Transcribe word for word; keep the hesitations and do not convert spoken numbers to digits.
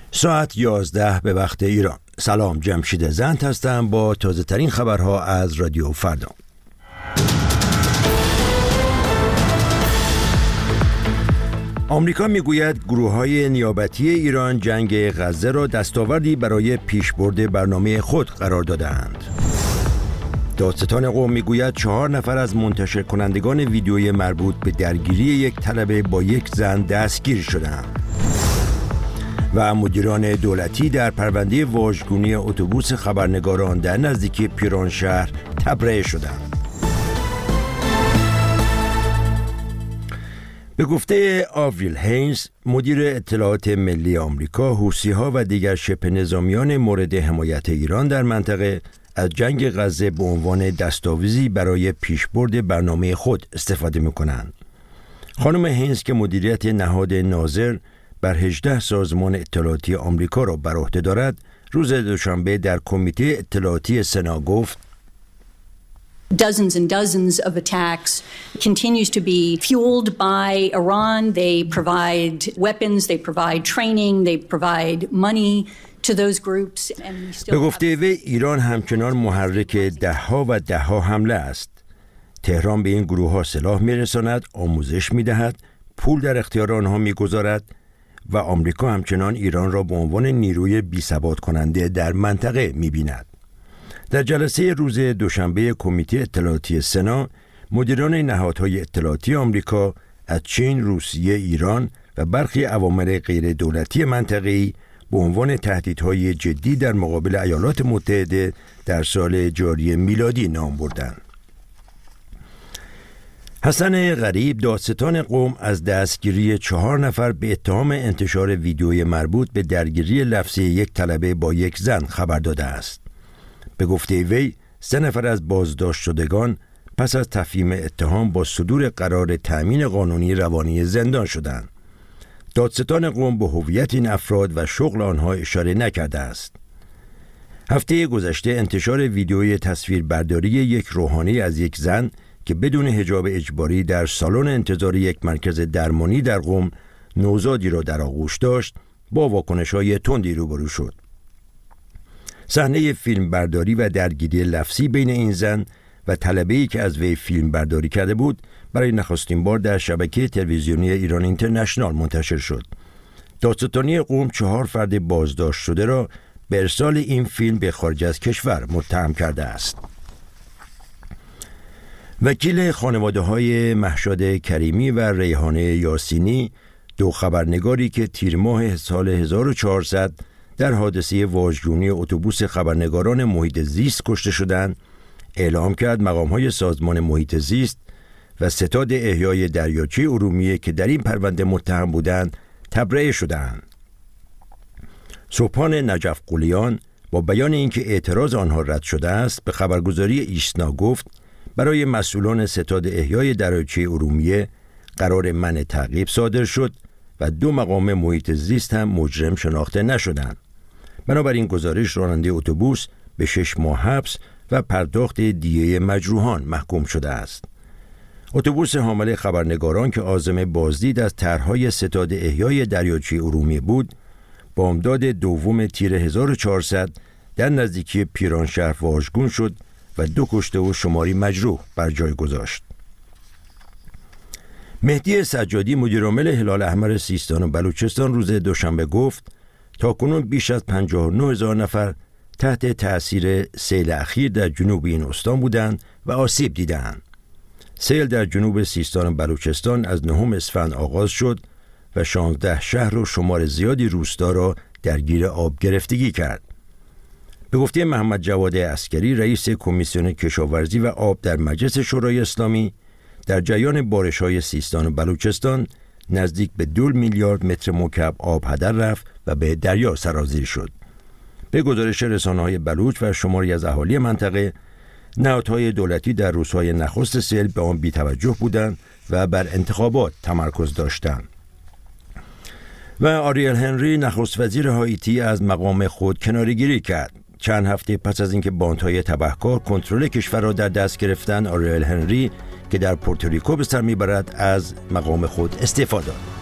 ساعت یازده به وقت ایران. سلام، جمشید زند هستم با تازه ترین خبرها از رادیو فردا. آمریکا میگوید گروه‌های نیابتی ایران جنگ غزه را دستاوردی برای پیشبرد برنامه خود قرار دادند. دادستان قم میگوید چهار نفر از منتشر کنندگان ویدیوی مربوط به درگیری یک طلبه با یک زن دستگیر شدند. و مدیران دولتی در پرونده واژگونی اتوبوس خبرنگاران در نزدیکی پیرانشهر تبرئه شدند. به گفته آوریل هینز، مدیر اطلاعات ملی آمریکا، حوثی‌ها و دیگر شبه نظامیان مورد حمایت ایران در منطقه از جنگ غزه به عنوان دستاویزی برای پیشبرد برنامه خود استفاده می‌کنند. خانم هینز که مدیریت نهاد ناظر بر هجده سازمان اطلاعاتی آمریکا را بر عهده دارد، روز دوشنبه در کمیته اطلاعاتی سنا گفت Dozens and dozens of attacks continues to be fueled by Iran. They provide weapons, they provide training, they provide money to those groups. And we still به گفته وی ایران همچنان محرک دهها و دهها حمله است. تهران به این گروه ها سلاح میرساند، آموزش میدهد، پول در اختیار آنها میگذارد و آمریکا همچنان ایران را به عنوان نیروی بی‌ثبات کننده در منطقه می‌بیند. در جلسه روز دوشنبه کمیته اطلاعاتی سنا، مدیران نهادهای اطلاعاتی آمریکا از چین، روسیه، ایران و برخی عوامل غیر دولتی منطقه‌ای به عنوان تهدیدهای جدی در مقابل ایالات متحده در سال جاری میلادی نام بردند. حسن غریب، دادستان قم، از دستگیری چهار نفر به اتهام انتشار ویدیوی مربوط به درگیری لفظی یک طلبه با یک زن خبر داده است. به گفته وی، سه نفر از بازداشت شدگان پس از تفهیم اتهام با صدور قرار تأمین قانونی روانی زندان شدند. دادستان قم به هویت این افراد و شغل آنها اشاره نکرده است. هفته گذشته انتشار ویدیوی تصویربرداری یک روحانی از یک زن که بدون حجاب اجباری در سالن انتظار یک مرکز درمانی در قم نوزادی را در آغوش داشت، با واکنش‌های تندی روبرو شد. صحنه فیلم برداری و درگیری لفظی بین این زن و طلبه‌ای که از وی فیلم برداری کرده بود برای نخستین بار در شبکه تلویزیونی ایران اینترنشنال منتشر شد. دادستانی قم چهار فرد بازداشت شده را به ارسال این فیلم به خارج از کشور متهم کرده است. وکیل خانواده‌های مهشاد کریمی و ریحانه یاسینی، دو خبرنگاری که تیر ماه سال هزار و چهارصد در حادثه واژگونی اتوبوس خبرنگاران محیط زیست کشته شدند، اعلام کرد مقام‌های سازمان محیط زیست و ستاد احیای دریاچه ارومیه که در این پرونده متهم بودند تبرئه شدند. سبحان نجف قلیان با بیان اینکه اعتراض آنها رد شده است، به خبرگزاری ایسنا گفت برای مسئولان ستاد احیای دریاچه ارومیه قرار منع تعقیب صادر شد و دو مقام محیط زیست هم مجرم شناخته نشدند. بنابراین گزارش راننده اتوبوس به شش ماه حبس و پرداخت دیه مجروحان محکوم شده است. اتوبوس حامل خبرنگاران که عازم بازدید از طرح‌های ستاد احیای دریاچه ارومیه بود، بامداد دوم تیر هزار و چهارصد در نزدیکی پیرانشهر واژگون شد و دو کشته و شماری مجروح بر جای گذاشت. مهدی سجادی، مدیرعامل هلال احمر سیستان و بلوچستان، روز دوشنبه گفت تاکنون بیش از پنجاه و نه هزار نفر تحت تأثیر سیل اخیر در جنوب این استان بودند و آسیب دیدند. سیل در جنوب سیستان و بلوچستان از نهم اسفند آغاز شد و شانزده شهر و شمار زیادی روستا را درگیر آب گرفتگی کرد. به گفته محمد جواد عسکری، رئیس کمیسیون کشاورزی و آب در مجلس شورای اسلامی، در جریان بارش‌های سیستان و بلوچستان نزدیک به دو میلیارد متر مکعب آب هدر رفت و به دریا سرازیر شد. به گزارش رسانه‌های بلوچ و شماری از اهالی منطقه، نهادهای دولتی در روزهای نخست سیل به آن بی‌توجه بودند و بر انتخابات تمرکز داشتند. و آریل هنری، نخست وزیر هایتی، از مقام خود کناره‌گیری کرد. چند هفته پس از اینکه باندهای تبهکار کنترل کشور را در دست گرفتند، آریل هنری که در پورتوریکو به سر میبرد از مقام خود استعفا داد.